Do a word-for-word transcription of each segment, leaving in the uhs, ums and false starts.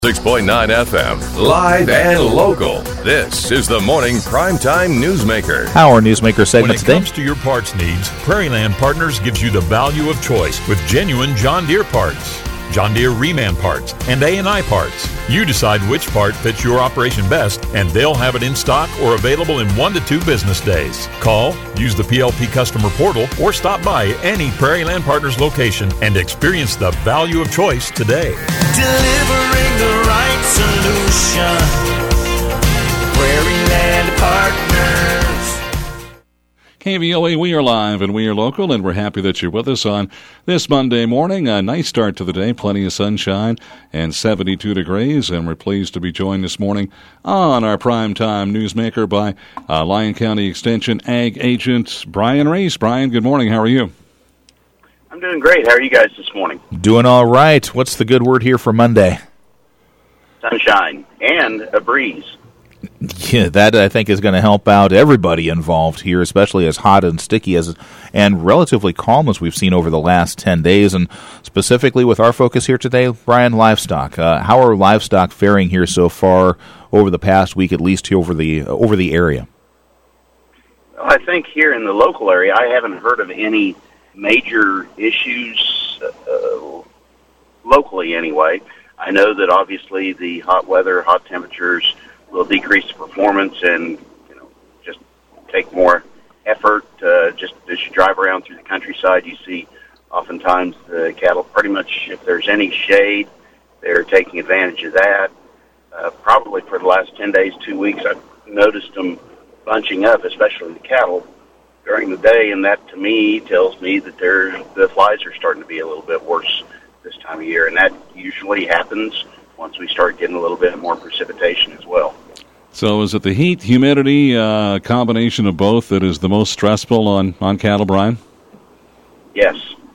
six point nine F M, live and local. This is the Morning Primetime Newsmaker. Our Newsmaker segment today. When it comes to your parts needs, Prairie Land Partners gives you the value of choice with genuine John Deere parts, John Deere Reman parts, and A and I parts. You decide which part fits your operation best, and they'll have it in stock or available in one to two business days. Call, use the P L P customer portal, or stop by any Prairie Land Partners location and experience the value of choice today. Delivering the right solution. Prairie Land Partners. K V O A, we are live and we are local, and we're happy that you're with us on this Monday morning. A nice start to the day, plenty of sunshine and seventy-two degrees, and we're pleased to be joined this morning on our Primetime Newsmaker by uh, Lyon County Extension Ag Agent Brian Race. Brian, good morning. How are you? I'm doing great. How are you guys this morning? Doing all right. What's the good word here for Monday? Sunshine and a breeze. Yeah, that I think is going to help out everybody involved here, especially as hot and sticky as and relatively calm as we've seen over the last ten days. And specifically with our focus here today, Brian, livestock. Uh, how are livestock faring here so far over the past week, at least over the uh, over the area? Well, I think here in the local area, I haven't heard of any major issues uh, locally anyway. I know that obviously the hot weather, hot temperatures will decrease the performance and, you know, just take more effort. Uh, just as you drive around through the countryside, you see oftentimes the cattle pretty much, if there's any shade, they're taking advantage of that. Uh, probably for the last ten days, two weeks, I've noticed them bunching up, especially the cattle, during the day, and that to me tells me that they're, the flies are starting to be a little bit worse this time of year, and that usually happens once we start getting a little bit more precipitation as well. So is it the heat, humidity, uh, combination of both that is the most stressful on, on cattle, Brian? Yes.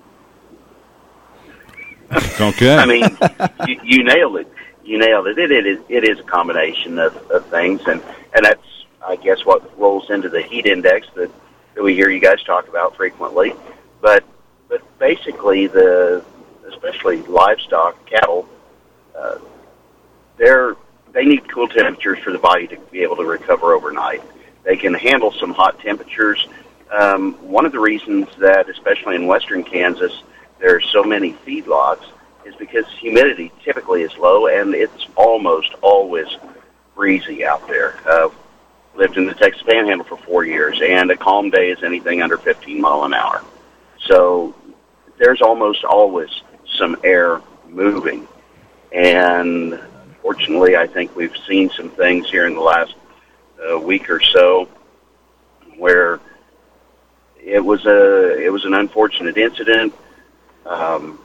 Okay. I mean, you, you nailed it. You nailed it. It, it, is, it is a combination of, of things, and, and that's, I guess, what rolls into the heat index that, that we hear you guys talk about frequently. But but basically, the especially livestock, cattle, uh, they're they need cool temperatures for the body to be able to recover overnight. They can handle some hot temperatures. Um, one of the reasons that, especially in western Kansas, there are so many feedlots is because humidity typically is low, and it's almost always breezy out there. Uh, lived in the Texas Panhandle for four years, and a calm day is anything under fifteen mile an hour. So there's almost always some air moving. And fortunately, I think we've seen some things here in the last uh, week or so where it was a it was an unfortunate incident. Um,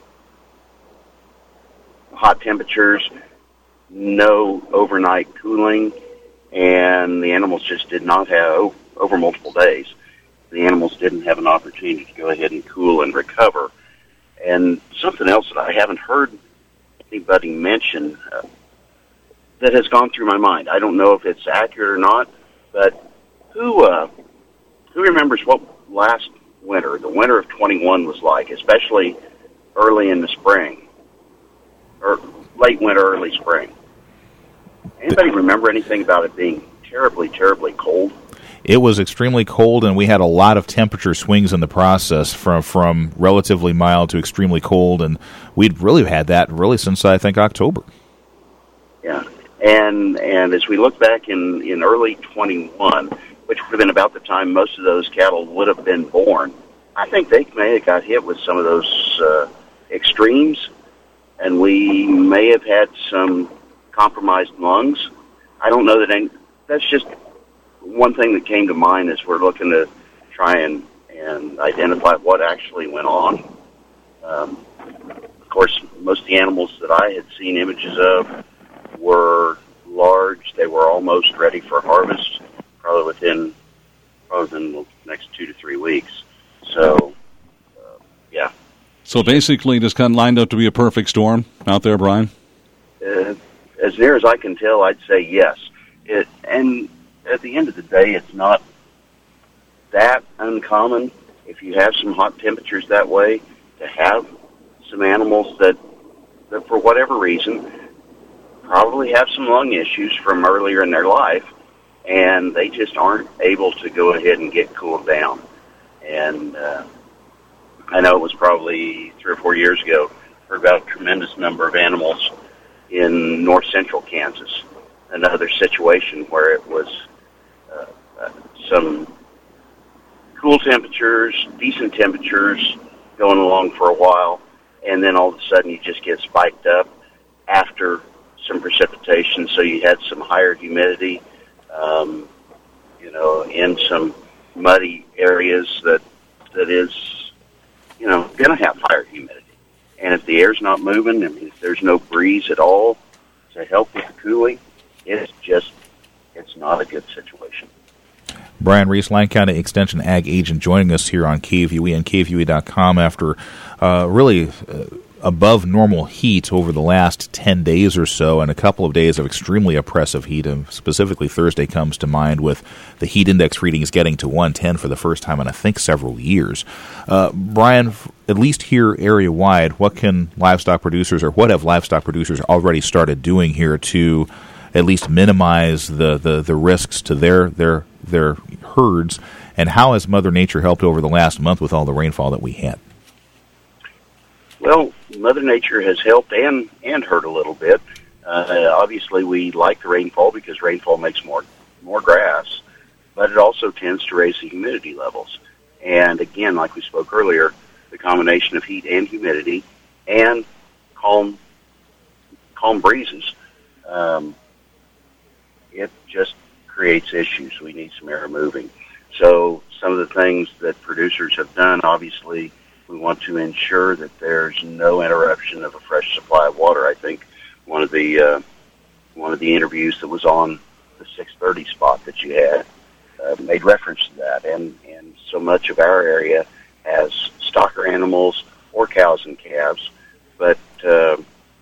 hot temperatures, no overnight cooling, and the animals just did not have, over multiple days, the animals didn't have an opportunity to go ahead and cool and recover. And something else that I haven't heard anybody mention uh, that has gone through my mind. I don't know if it's accurate or not, but who uh, who remembers what last winter, the winter of twenty-one, was like, especially early in the spring, or late winter, early spring? Anybody remember anything about it being terribly, terribly cold? It was extremely cold, and we had a lot of temperature swings in the process from from relatively mild to extremely cold, and we'd really had that really since, I think, October. Yeah, and and as we look back in, in early twenty-one, which would have been about the time most of those cattle would have been born, I think they may have got hit with some of those uh, extremes, and we may have had some compromised lungs. I don't know that any, that's just one thing that came to mind as we're looking to try and, and identify what actually went on. Um, of course, most of the animals that I had seen images of were large. They were almost ready for harvest, probably within probably within the next two to three weeks. So, uh, yeah. So basically, just kind of lined up to be a perfect storm out there, Brian? Uh, as near as I can tell, I'd say yes. It, and at the end of the day, it's not that uncommon, if you have some hot temperatures that way, to have some animals that, that for whatever reason, probably have some lung issues from earlier in their life, and they just aren't able to go ahead and get cooled down. And uh, I know it was probably three or four years ago, heard about a tremendous number of animals in north central Kansas, another situation where it was uh, uh, some cool temperatures, decent temperatures going along for a while, and then all of a sudden you just get spiked up after some precipitation, so you had some higher humidity, um, you know, in some muddy areas that that is, you know, going to have higher humidity. And if the air's not moving, I mean, if there's no breeze at all to help with the cooling, it's just, it's not a good situation. Brian Reese, Lyon County Extension Ag Agent, joining us here on K V U E and K V U E dot com after uh, really uh, above normal heat over the last ten days or so, and a couple of days of extremely oppressive heat. And specifically, Thursday comes to mind with the heat index readings getting to one ten for the first time in, I think, several years. Uh, Brian, at least here area-wide, what can livestock producers, or what have livestock producers already started doing here to at least minimize the, the, the risks to their, their, their herds, and how has Mother Nature helped over the last month with all the rainfall that we had? Well, Mother Nature has helped and, and hurt a little bit. Uh, obviously, we like the rainfall because rainfall makes more more grass, but it also tends to raise the humidity levels. And again, like we spoke earlier, the combination of heat and humidity and calm calm breezes, um, it just creates issues. We need some air moving. So some of the things that producers have done, obviously, we want to ensure that there's no interruption of a fresh supply of water. I think one of the uh, one of the interviews that was on the six thirty spot that you had uh, made reference to that. And, and so much of our area has stocker animals or cows and calves, but uh,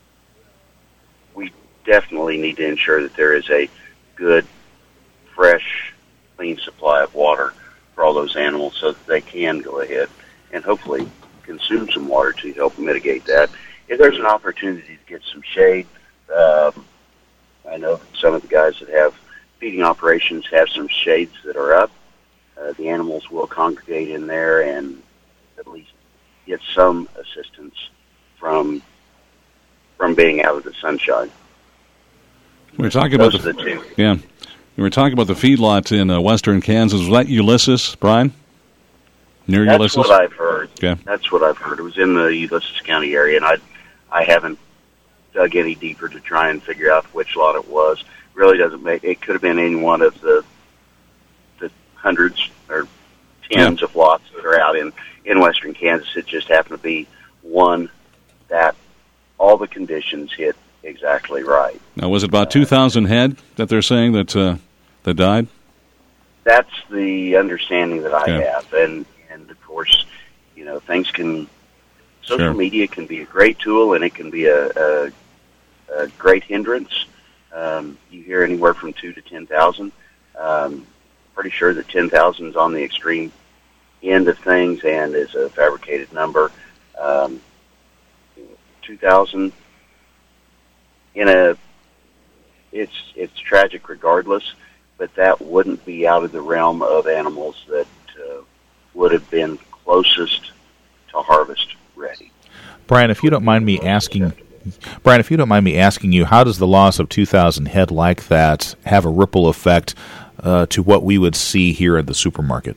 we definitely need to ensure that there is a good, fresh, clean supply of water for all those animals so that they can go ahead and hopefully consume some water to help mitigate that. If there's an opportunity to get some shade, um, I know some of the guys that have feeding operations have some shades that are up. Uh, the animals will congregate in there and at least get some assistance from from being out of the sunshine. We were talking Those about the, are the two. Yeah, we were talking about the feedlot in uh, western Kansas. Was that Ulysses, Brian? Near That's Ulysses? what I've heard. Okay. That's what I've heard. It was in the Ulysses County area, and I, I haven't dug any deeper to try and figure out which lot it was. Really doesn't make. It could have been any one of the the hundreds or tens yeah. of lots that are out in in western Kansas. It just happened to be one that all the conditions hit exactly right. Now, was it about two thousand head that they're saying that uh, that died? That's the understanding that I Yeah. have, and and of course, you know, things can. Social Sure. media can be a great tool, and it can be a, a, a great hindrance. Um, you hear anywhere from two to ten thousand. Um, pretty sure that ten thousand is on the extreme end of things and is a fabricated number. Um, two thousand in a, it's it's tragic regardless, but that wouldn't be out of the realm of animals that uh, would have been closest to harvest ready. Brian, if you don't mind me asking, Brian, if you don't mind me asking you, how does the loss of two thousand head like that have a ripple effect uh, to what we would see here at the supermarket?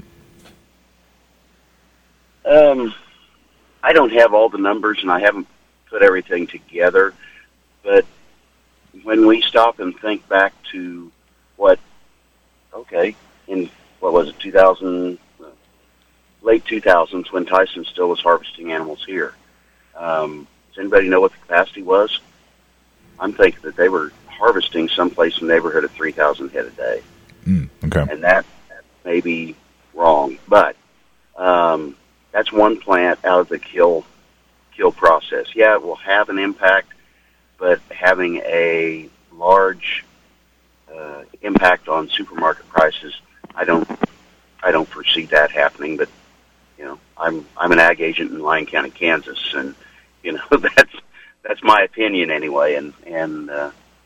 Um, I don't have all the numbers, and I haven't put everything together, but when we stop and think back to what, okay, in, what was it, two thousand, late two thousands, when Tyson still was harvesting animals here. Um, does anybody know what the capacity was? I'm thinking that they were harvesting someplace in the neighborhood of three thousand head a day. Mm, okay. And that, that may be wrong, but um, that's one plant out of the kill kill process. Yeah, it will have an impact, but having a large uh, impact on supermarket prices, I don't I don't foresee that happening. But you know, I'm I'm an ag agent in Lyon County, Kansas, and you know that's that's my opinion anyway. And and uh,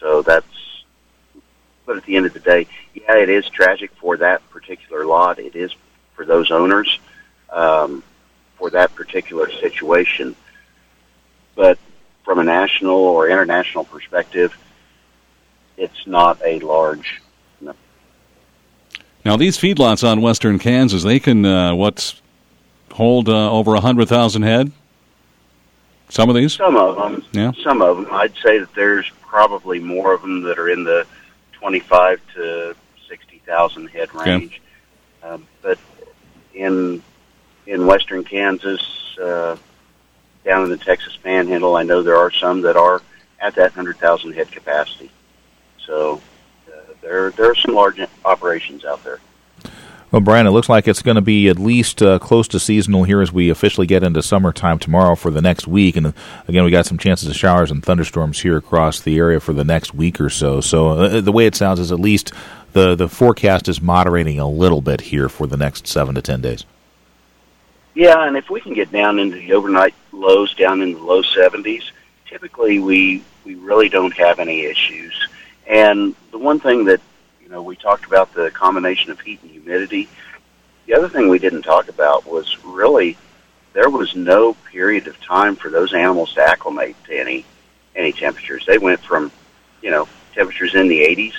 So that's, but at the end of the day, yeah, it is tragic for that particular lot. It is for those owners, um, for that particular situation. But from a national or international perspective, it's not a large. No. Now, these feedlots on western Kansas, they can, uh, what's, hold uh, over one hundred thousand head? Some of these? Some of them. Yeah. Some of them. I'd say that there's probably more of them that are in the twenty-five to sixty thousand head range. Okay. Um, but in in western Kansas, uh, down in the Texas Panhandle, I know there are some that are at that one hundred thousand head capacity. So uh, there there are some large operations out there. Well, Brian, it looks like it's going to be at least uh, close to seasonal here as we officially get into summertime tomorrow for the next week. And, uh, again, we got some chances of showers and thunderstorms here across the area for the next week or so. So uh, the way it sounds is at least the, the forecast is moderating a little bit here for the next seven to ten days. Yeah, and if we can get down into the overnight lows, down in the low seventies, typically we, we really don't have any issues. And the one thing that, you know, we talked about the combination of heat and humidity. The other thing we didn't talk about was really there was no period of time for those animals to acclimate to any any temperatures. They went from, you know, temperatures in the eighties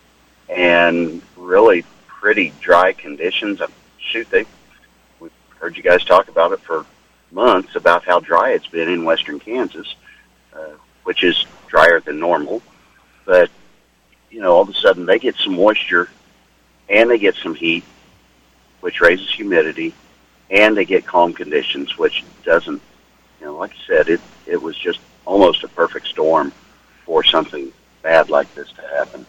and really pretty dry conditions. Shoot, they we've heard you guys talk about it for months about how dry it's been in western Kansas, uh, which is drier than normal. But you know, all of a sudden they get some moisture and they get some heat, which raises humidity, and they get calm conditions, which doesn't, you know, like I said, it, it was just almost a perfect storm for something bad like this to happen.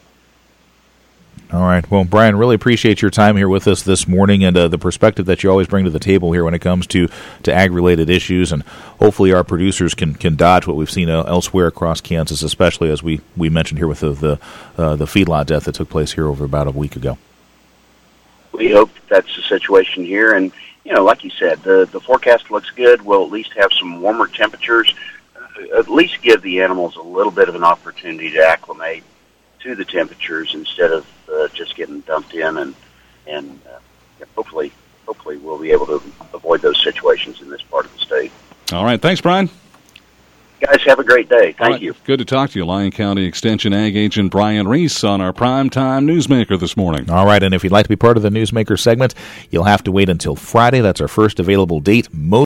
All right. Well, Brian, really appreciate your time here with us this morning and uh, the perspective that you always bring to the table here when it comes to, to ag-related issues. And hopefully our producers can, can dodge what we've seen uh, elsewhere across Kansas, especially as we, we mentioned here with the the, uh, the feedlot death that took place here over about a week ago. We hope that's the situation here. And, you know, like you said, the, the forecast looks good. We'll at least have some warmer temperatures, uh, at least give the animals a little bit of an opportunity to acclimate to the temperatures instead of uh, just getting dumped in, and and uh, hopefully hopefully we'll be able to avoid those situations in this part of the state. All right, thanks, Brian. Guys, have a great day. Thank right. you. Good to talk to you, Lyon County Extension Ag Agent Brian Reese on our Primetime Newsmaker this morning. All right, and if you'd like to be part of the Newsmaker segment, you'll have to wait until Friday. That's our first available date. Most